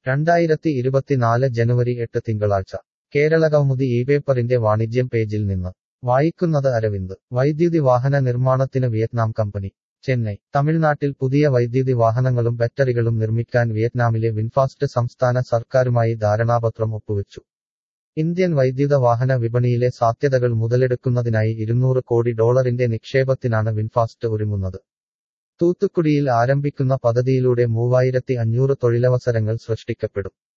2024 ജനുവരി 8 തിങ്കളാഴ്ച കേരളകൗമുദി ഇപേപ്പറിന്റെ വാണിജ്യം പേജിൽ നിന്ന് വായിക്കുന്നത് അരവിന്ദ് വൈദ്യുതി വാഹന നിർമ്മാണത്തിന് വിയറ്റ്നാം കമ്പനി ചെന്നൈ തമിഴ്നാട്ടിൽ പുതിയ വൈദ്യുതി വാഹനങ്ങളും ബാറ്ററികളും നിർമ്മിക്കാൻ വിയറ്റ്നാമിലെ വിൻഫാസ്റ്റ് സംസ്ഥാന സർക്കാരുമായി ധാരണാപത്രം ഒപ്പുവെച്ചു. ഇന്ത്യൻ വൈദ്യുത വാഹന വിപണിയിലെ സാധ്യതകൾ മുതലെടുക്കുന്നതിനായി $200 കോടി നിക്ഷേപത്തിനാണ് വിൻഫാസ്റ്റ് ഒരുങ്ങുന്നത്. തൂത്തുക്കുടിയിൽ ആരംഭിക്കുന്ന പദ്ധതിയിലൂടെ 3500 തൊഴിലവസരങ്ങൾ സൃഷ്ടിക്കപ്പെടും.